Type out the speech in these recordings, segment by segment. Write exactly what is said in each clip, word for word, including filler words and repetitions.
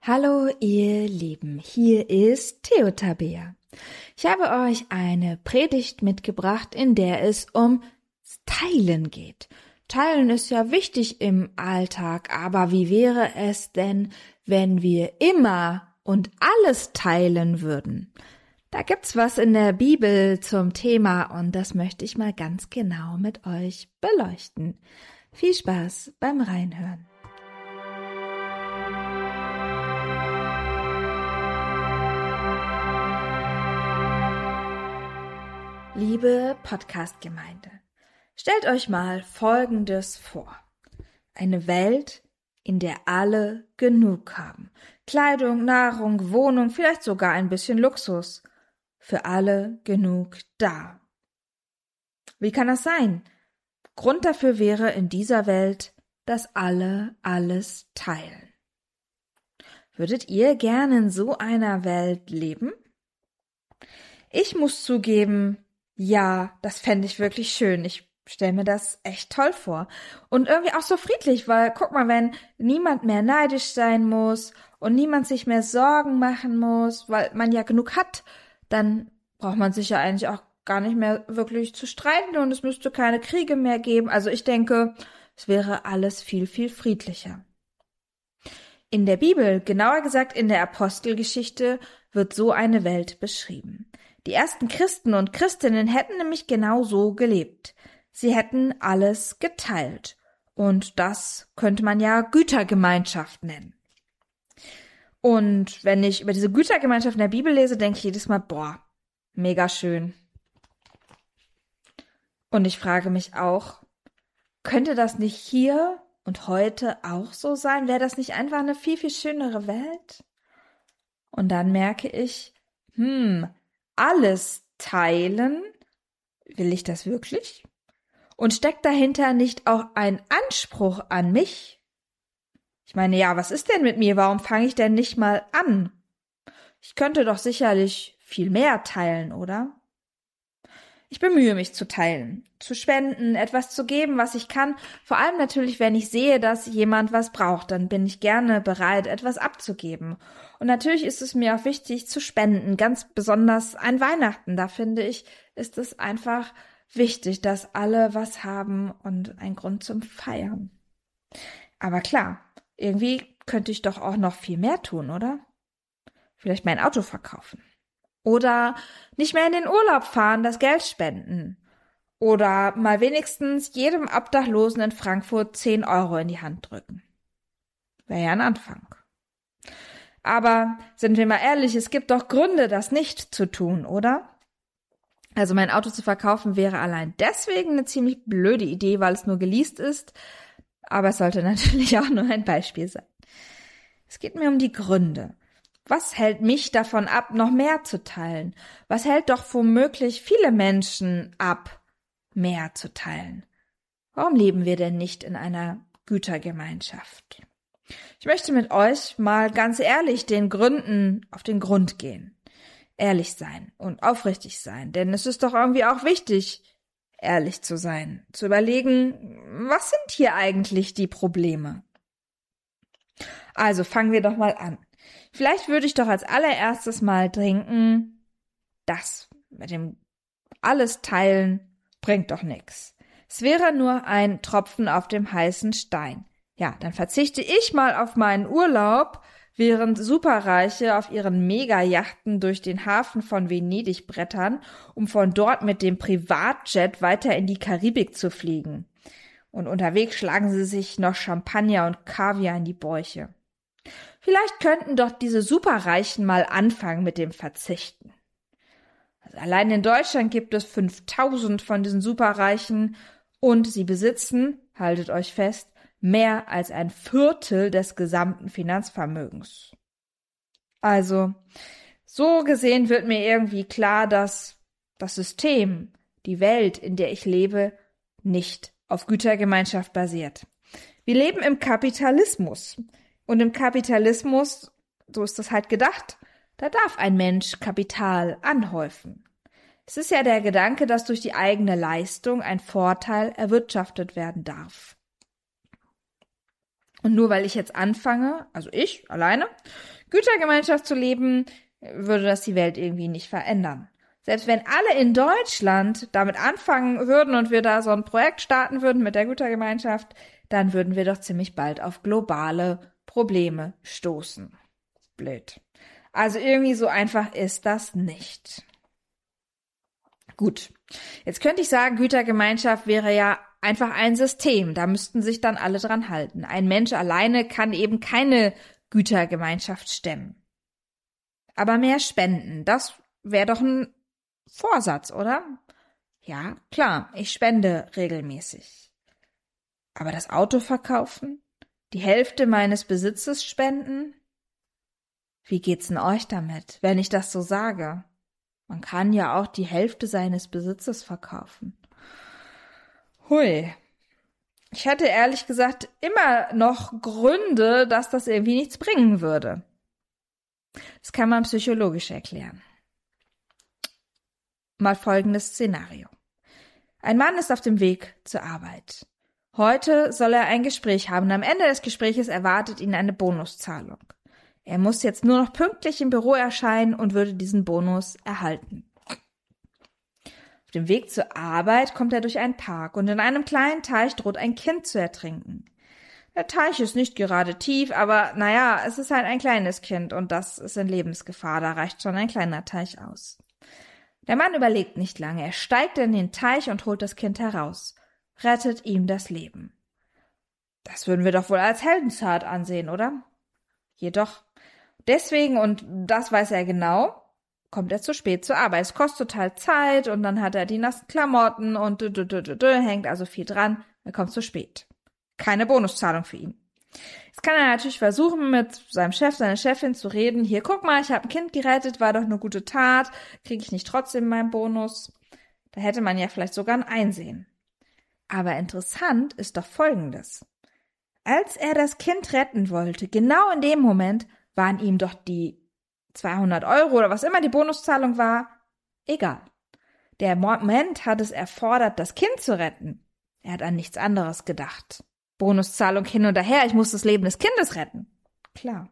Hallo ihr Lieben, hier ist Theotabea. Ich habe euch eine Predigt mitgebracht, in der es um Teilen geht. Teilen ist ja wichtig im Alltag, aber wie wäre es denn, wenn wir immer und alles teilen würden? Da gibt's was in der Bibel zum Thema und das möchte ich mal ganz genau mit euch beleuchten. Viel Spaß beim Reinhören. Liebe Podcast-Gemeinde, stellt euch mal Folgendes vor. Eine Welt, in der alle genug haben. Kleidung, Nahrung, Wohnung, vielleicht sogar ein bisschen Luxus. Für alle genug da. Wie kann das sein? Grund dafür wäre in dieser Welt, dass alle alles teilen. Würdet ihr gerne in so einer Welt leben? Ich muss zugeben, ja, das fände ich wirklich schön. Ich stelle mir das echt toll vor. Und irgendwie auch so friedlich, weil, guck mal, wenn niemand mehr neidisch sein muss und niemand sich mehr Sorgen machen muss, weil man ja genug hat, dann braucht man sich ja eigentlich auch gar nicht mehr wirklich zu streiten und es müsste keine Kriege mehr geben. Also ich denke, es wäre alles viel, viel friedlicher. In der Bibel, genauer gesagt in der Apostelgeschichte, wird so eine Welt beschrieben. Die ersten Christen und Christinnen hätten nämlich genau so gelebt. Sie hätten alles geteilt. Und das könnte man ja Gütergemeinschaft nennen. Und wenn ich über diese Gütergemeinschaft in der Bibel lese, denke ich jedes Mal, boah, mega schön. Und ich frage mich auch, könnte das nicht hier und heute auch so sein? Wäre das nicht einfach eine viel, viel schönere Welt? Und dann merke ich, hm, alles teilen, will ich das wirklich? Und steckt dahinter nicht auch ein Anspruch an mich? Ich meine, ja, was ist denn mit mir? Warum fange ich denn nicht mal an? Ich könnte doch sicherlich viel mehr teilen, oder? Ich bemühe mich zu teilen, zu spenden, etwas zu geben, was ich kann. Vor allem natürlich, wenn ich sehe, dass jemand was braucht, dann bin ich gerne bereit, etwas abzugeben. Und natürlich ist es mir auch wichtig zu spenden, ganz besonders an Weihnachten. Da finde ich, ist es einfach wichtig, dass alle was haben und ein Grund zum Feiern. Aber klar, irgendwie könnte ich doch auch noch viel mehr tun, oder? Vielleicht mein Auto verkaufen. Oder nicht mehr in den Urlaub fahren, das Geld spenden. Oder mal wenigstens jedem Obdachlosen in Frankfurt zehn Euro in die Hand drücken. Wäre ja ein Anfang. Aber sind wir mal ehrlich, es gibt doch Gründe, das nicht zu tun, oder? Also mein Auto zu verkaufen wäre allein deswegen eine ziemlich blöde Idee, weil es nur geleast ist. Aber es sollte natürlich auch nur ein Beispiel sein. Es geht mir um die Gründe. Was hält mich davon ab, noch mehr zu teilen? Was hält doch womöglich viele Menschen ab, mehr zu teilen? Warum leben wir denn nicht in einer Gütergemeinschaft? Ich möchte mit euch mal ganz ehrlich den Gründen auf den Grund gehen. Ehrlich sein und aufrichtig sein, denn es ist doch irgendwie auch wichtig, ehrlich zu sein, zu überlegen, was sind hier eigentlich die Probleme? Also fangen wir doch mal an. Vielleicht würde ich doch als allererstes mal denken, das mit dem alles teilen bringt doch nichts. Es wäre nur ein Tropfen auf dem heißen Stein. Ja, dann verzichte ich mal auf meinen Urlaub, während Superreiche auf ihren Megayachten durch den Hafen von Venedig brettern, um von dort mit dem Privatjet weiter in die Karibik zu fliegen. Und unterwegs schlagen sie sich noch Champagner und Kaviar in die Bäuche. Vielleicht könnten doch diese Superreichen mal anfangen mit dem Verzichten. Also allein in Deutschland gibt es fünftausend von diesen Superreichen und sie besitzen, haltet euch fest, mehr als ein Viertel des gesamten Finanzvermögens. Also, so gesehen wird mir irgendwie klar, dass das System, die Welt, in der ich lebe, nicht auf Gütergemeinschaft basiert. Wir leben im Kapitalismus. Und im Kapitalismus, so ist das halt gedacht, da darf ein Mensch Kapital anhäufen. Es ist ja der Gedanke, dass durch die eigene Leistung ein Vorteil erwirtschaftet werden darf. Und nur weil ich jetzt anfange, also ich alleine, Gütergemeinschaft zu leben, würde das die Welt irgendwie nicht verändern. Selbst wenn alle in Deutschland damit anfangen würden und wir da so ein Projekt starten würden mit der Gütergemeinschaft, dann würden wir doch ziemlich bald auf globale Probleme stoßen. Blöd. Also irgendwie so einfach ist das nicht. Gut, jetzt könnte ich sagen, Gütergemeinschaft wäre ja einfach ein System, da müssten sich dann alle dran halten. Ein Mensch alleine kann eben keine Gütergemeinschaft stemmen. Aber mehr spenden, das wäre doch ein Vorsatz, oder? Ja, klar, ich spende regelmäßig. Aber das Auto verkaufen? Die Hälfte meines Besitzes spenden? Wie geht's denn euch damit, wenn ich das so sage? Man kann ja auch die Hälfte seines Besitzes verkaufen. Hui. Ich hätte ehrlich gesagt immer noch Gründe, dass das irgendwie nichts bringen würde. Das kann man psychologisch erklären. Mal folgendes Szenario. Ein Mann ist auf dem Weg zur Arbeit. Heute soll er ein Gespräch haben und am Ende des Gespräches erwartet ihn eine Bonuszahlung. Er muss jetzt nur noch pünktlich im Büro erscheinen und würde diesen Bonus erhalten. Auf dem Weg zur Arbeit kommt er durch einen Park und in einem kleinen Teich droht ein Kind zu ertrinken. Der Teich ist nicht gerade tief, aber naja, es ist halt ein kleines Kind und das ist in Lebensgefahr, da reicht schon ein kleiner Teich aus. Der Mann überlegt nicht lange, er steigt in den Teich und holt das Kind heraus, rettet ihm das Leben. Das würden wir doch wohl als Heldentat ansehen, oder? Jedoch, deswegen, und das weiß er genau, kommt er zu spät zur Arbeit. Es kostet total Zeit und dann hat er die nassen Klamotten und dü, dü, dü, dü, dü, hängt also viel dran, er kommt zu spät. Keine Bonuszahlung für ihn. Jetzt kann er natürlich versuchen, mit seinem Chef, seiner Chefin zu reden. Hier, guck mal, ich habe ein Kind gerettet, war doch eine gute Tat. Kriege ich nicht trotzdem meinen Bonus? Da hätte man ja vielleicht sogar ein Einsehen. Aber interessant ist doch Folgendes. Als er das Kind retten wollte, genau in dem Moment waren ihm doch die zweihundert Euro oder was immer die Bonuszahlung war, egal. Der Moment hat es erfordert, das Kind zu retten. Er hat an nichts anderes gedacht. Bonuszahlung hin und her, ich muss das Leben des Kindes retten. Klar.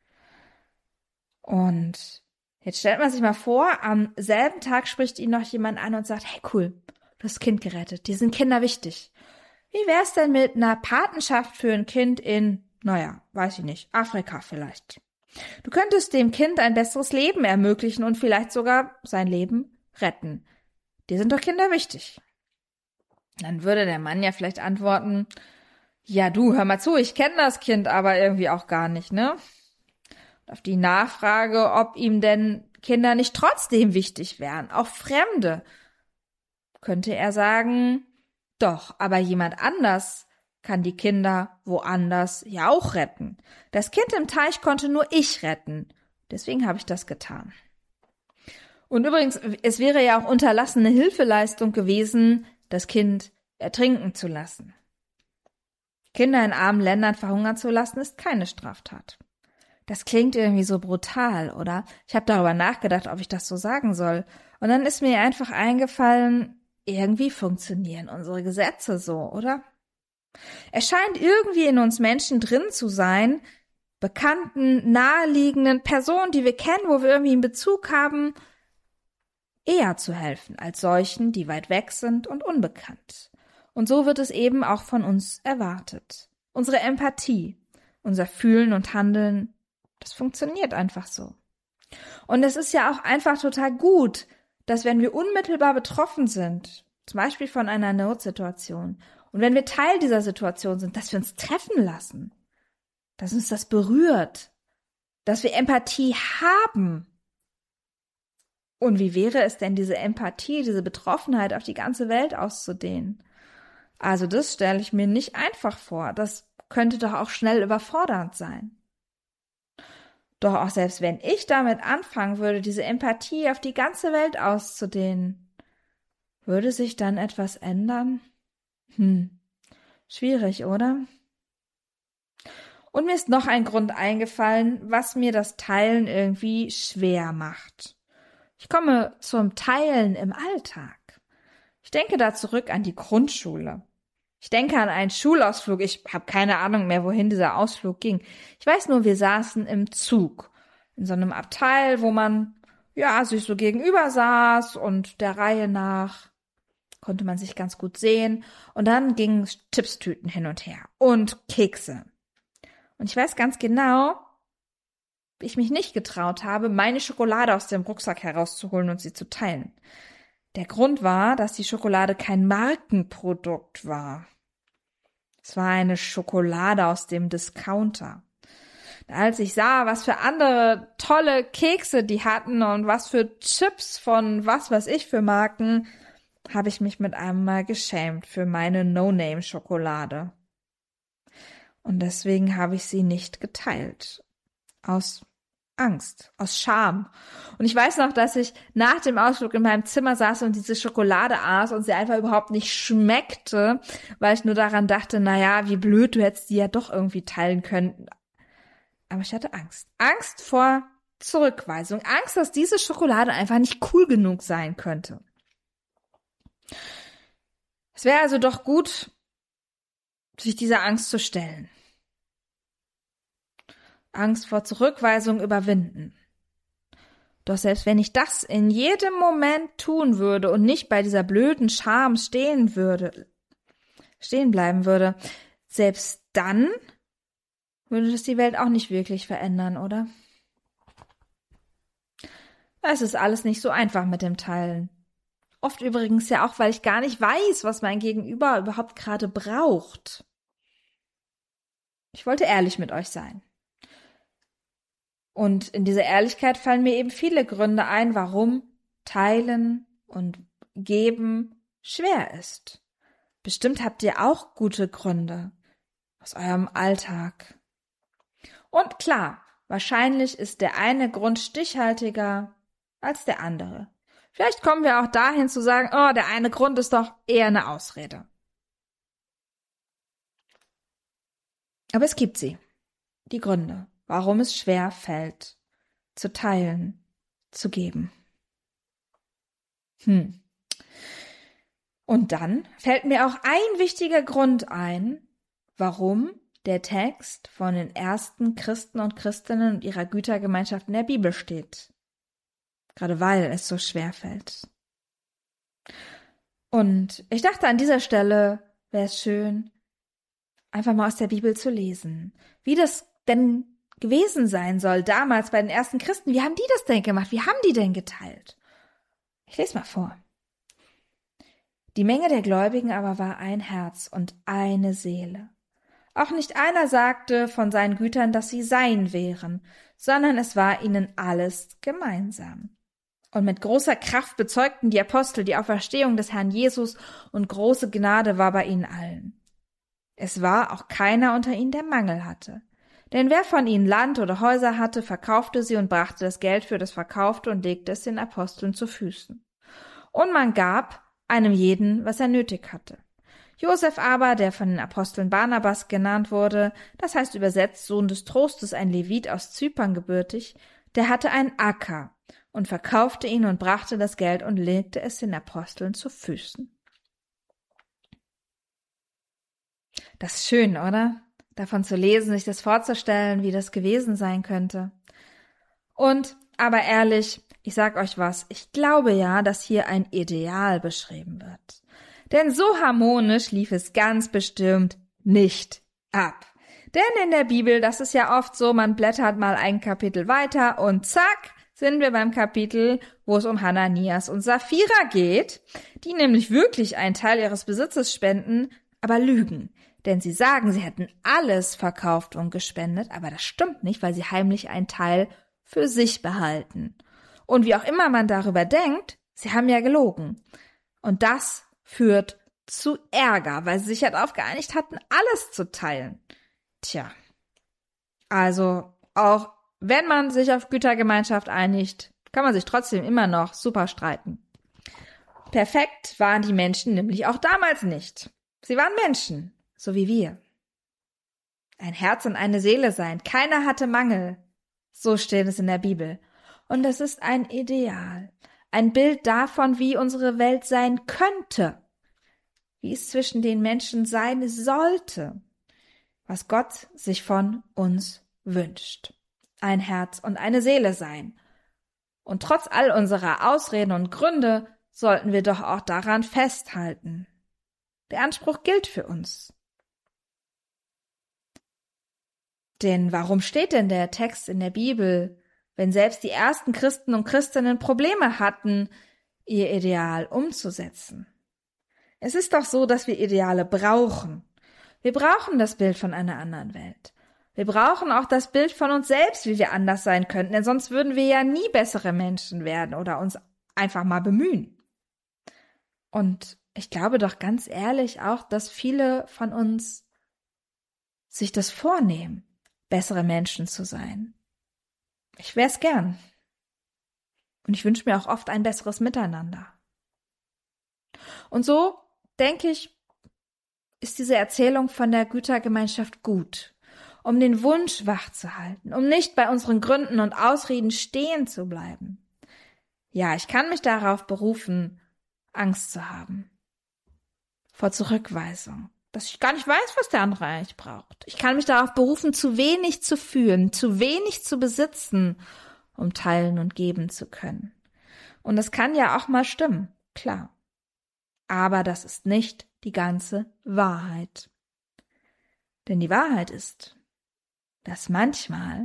Und jetzt stellt man sich mal vor, am selben Tag spricht ihn noch jemand an und sagt, hey cool, du hast das Kind gerettet, dir sind Kinder wichtig. Wie wär's denn mit einer Patenschaft für ein Kind in, naja, weiß ich nicht, Afrika vielleicht? Du könntest dem Kind ein besseres Leben ermöglichen und vielleicht sogar sein Leben retten. Dir sind doch Kinder wichtig. Dann würde der Mann ja vielleicht antworten, ja du, hör mal zu, ich kenne das Kind aber irgendwie auch gar nicht, ne? Und auf die Nachfrage, ob ihm denn Kinder nicht trotzdem wichtig wären, auch Fremde, könnte er sagen, doch, aber jemand anders kann die Kinder woanders ja auch retten. Das Kind im Teich konnte nur ich retten. Deswegen habe ich das getan. Und übrigens, es wäre ja auch unterlassene Hilfeleistung gewesen, das Kind ertrinken zu lassen. Kinder in armen Ländern verhungern zu lassen, ist keine Straftat. Das klingt irgendwie so brutal, oder? Ich habe darüber nachgedacht, ob ich das so sagen soll. Und dann ist mir einfach eingefallen, irgendwie funktionieren unsere Gesetze so, oder? Es scheint irgendwie in uns Menschen drin zu sein, bekannten, naheliegenden Personen, die wir kennen, wo wir irgendwie einen Bezug haben, eher zu helfen als solchen, die weit weg sind und unbekannt. Und so wird es eben auch von uns erwartet. Unsere Empathie, unser Fühlen und Handeln, das funktioniert einfach so. Und es ist ja auch einfach total gut, dass wenn wir unmittelbar betroffen sind, zum Beispiel von einer Notsituation, und wenn wir Teil dieser Situation sind, dass wir uns treffen lassen, dass uns das berührt, dass wir Empathie haben. Und wie wäre es denn, diese Empathie, diese Betroffenheit auf die ganze Welt auszudehnen? Also das stelle ich mir nicht einfach vor. Das könnte doch auch schnell überfordernd sein. Doch auch selbst wenn ich damit anfangen würde, diese Empathie auf die ganze Welt auszudehnen, würde sich dann etwas ändern? Hm, schwierig, oder? Und mir ist noch ein Grund eingefallen, was mir das Teilen irgendwie schwer macht. Ich komme zum Teilen im Alltag. Ich denke da zurück an die Grundschule. Ich denke an einen Schulausflug. Ich habe keine Ahnung mehr, wohin dieser Ausflug ging. Ich weiß nur, wir saßen im Zug. In so einem Abteil, wo man, ja, sich so gegenüber saß und der Reihe nach konnte man sich ganz gut sehen. Und dann gingen Chipstüten hin und her und Kekse. Und ich weiß ganz genau, wie ich mich nicht getraut habe, meine Schokolade aus dem Rucksack herauszuholen und sie zu teilen. Der Grund war, dass die Schokolade kein Markenprodukt war. Es war eine Schokolade aus dem Discounter. Als ich sah, was für andere tolle Kekse die hatten und was für Chips von was weiß ich für Marken, habe ich mich mit einem Mal geschämt für meine No-Name-Schokolade. Und deswegen habe ich sie nicht geteilt. Aus Angst, aus Scham. Und ich weiß noch, dass ich nach dem Ausflug in meinem Zimmer saß und diese Schokolade aß und sie einfach überhaupt nicht schmeckte, weil ich nur daran dachte, naja, wie blöd, du hättest die ja doch irgendwie teilen können. Aber ich hatte Angst. Angst vor Zurückweisung. Angst, dass diese Schokolade einfach nicht cool genug sein könnte. Es wäre also doch gut, sich dieser Angst zu stellen. Angst vor Zurückweisung überwinden. Doch selbst wenn ich das in jedem Moment tun würde und nicht bei dieser blöden Scham stehen würde, stehen bleiben würde, selbst dann würde das die Welt auch nicht wirklich verändern, oder? Es ist alles nicht so einfach mit dem Teilen. Oft übrigens ja auch, weil ich gar nicht weiß, was mein Gegenüber überhaupt gerade braucht. Ich wollte ehrlich mit euch sein. Und in dieser Ehrlichkeit fallen mir eben viele Gründe ein, warum Teilen und Geben schwer ist. Bestimmt habt ihr auch gute Gründe aus eurem Alltag. Und klar, wahrscheinlich ist der eine Grund stichhaltiger als der andere. Vielleicht kommen wir auch dahin zu sagen, oh, der eine Grund ist doch eher eine Ausrede. Aber es gibt sie, die Gründe, warum es schwer fällt, zu teilen, zu geben. Hm. Und dann fällt mir auch ein wichtiger Grund ein, warum der Text von den ersten Christen und Christinnen und ihrer Gütergemeinschaft in der Bibel steht. Gerade weil es so schwer fällt. Und ich dachte, an dieser Stelle wäre es schön, einfach mal aus der Bibel zu lesen, wie das denn gewesen sein soll damals bei den ersten Christen. Wie haben die das denn gemacht? Wie haben die denn geteilt? Ich lese mal vor. Die Menge der Gläubigen aber war ein Herz und eine Seele. Auch nicht einer sagte von seinen Gütern, dass sie sein wären, sondern es war ihnen alles gemeinsam. Und mit großer Kraft bezeugten die Apostel die Auferstehung des Herrn Jesus, und große Gnade war bei ihnen allen. Es war auch keiner unter ihnen, der Mangel hatte. Denn wer von ihnen Land oder Häuser hatte, verkaufte sie und brachte das Geld für das Verkaufte und legte es den Aposteln zu Füßen. Und man gab einem jeden, was er nötig hatte. Josef aber, der von den Aposteln Barnabas genannt wurde, das heißt übersetzt Sohn des Trostes, ein Levit aus Zypern gebürtig, der hatte einen Acker und verkaufte ihn und brachte das Geld und legte es den Aposteln zu Füßen. Das ist schön, oder? Davon zu lesen, sich das vorzustellen, wie das gewesen sein könnte. Und, aber ehrlich, ich sag euch was, ich glaube ja, dass hier ein Ideal beschrieben wird. Denn so harmonisch lief es ganz bestimmt nicht ab. Denn in der Bibel, das ist ja oft so, man blättert mal ein Kapitel weiter und zack, sind wir beim Kapitel, wo es um Hananias und Sapphira geht, die nämlich wirklich einen Teil ihres Besitzes spenden, aber lügen. Denn sie sagen, sie hätten alles verkauft und gespendet, aber das stimmt nicht, weil sie heimlich einen Teil für sich behalten. Und wie auch immer man darüber denkt, sie haben ja gelogen. Und das führt zu Ärger, weil sie sich ja darauf geeinigt hatten, alles zu teilen. Tja, also auch wenn man sich auf Gütergemeinschaft einigt, kann man sich trotzdem immer noch super streiten. Perfekt waren die Menschen nämlich auch damals nicht. Sie waren Menschen, so wie wir. Ein Herz und eine Seele sein, keiner hatte Mangel. So steht es in der Bibel. Und das ist ein Ideal, ein Bild davon, wie unsere Welt sein könnte, wie es zwischen den Menschen sein sollte, was Gott sich von uns wünscht. Ein Herz und eine Seele sein. Und trotz all unserer Ausreden und Gründe sollten wir doch auch daran festhalten. Der Anspruch gilt für uns. Denn warum steht denn der Text in der Bibel, wenn selbst die ersten Christen und Christinnen Probleme hatten, ihr Ideal umzusetzen? Es ist doch so, dass wir Ideale brauchen. Wir brauchen das Bild von einer anderen Welt. Wir brauchen auch das Bild von uns selbst, wie wir anders sein könnten, denn sonst würden wir ja nie bessere Menschen werden oder uns einfach mal bemühen. Und ich glaube doch ganz ehrlich auch, dass viele von uns sich das vornehmen, bessere Menschen zu sein. Ich wär's gern. Und ich wünsche mir auch oft ein besseres Miteinander. Und so, denke ich, ist diese Erzählung von der Gütergemeinschaft gut, um den Wunsch wachzuhalten, um nicht bei unseren Gründen und Ausreden stehen zu bleiben. Ja, ich kann mich darauf berufen, Angst zu haben. Vor Zurückweisung. Dass ich gar nicht weiß, was der andere eigentlich braucht. Ich kann mich darauf berufen, zu wenig zu fühlen, zu wenig zu besitzen, um teilen und geben zu können. Und das kann ja auch mal stimmen, klar. Aber das ist nicht die ganze Wahrheit. Denn die Wahrheit ist, dass manchmal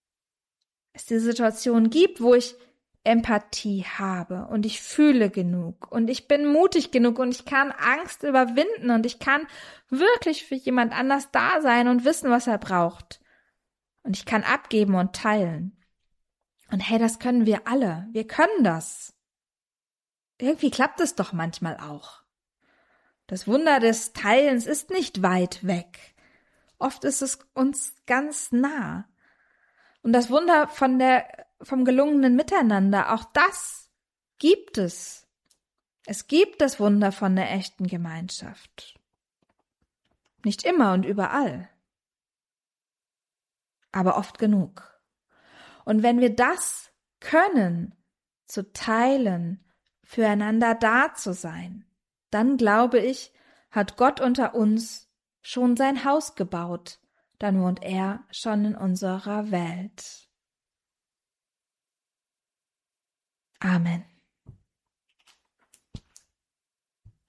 es die Situation gibt, wo ich Empathie habe und ich fühle genug und ich bin mutig genug und ich kann Angst überwinden und ich kann wirklich für jemand anders da sein und wissen, was er braucht. Und ich kann abgeben und teilen. Und hey, das können wir alle. Wir können das. Irgendwie klappt es doch manchmal auch. Das Wunder des Teilens ist nicht weit weg. Oft ist es uns ganz nah. Und das Wunder von der, vom gelungenen Miteinander, auch das gibt es. Es gibt das Wunder von der echten Gemeinschaft. Nicht immer und überall. Aber oft genug. Und wenn wir das können, zu teilen, füreinander da zu sein, dann glaube ich, hat Gott unter uns schon sein Haus gebaut. Dann wohnt er schon in unserer Welt. Amen.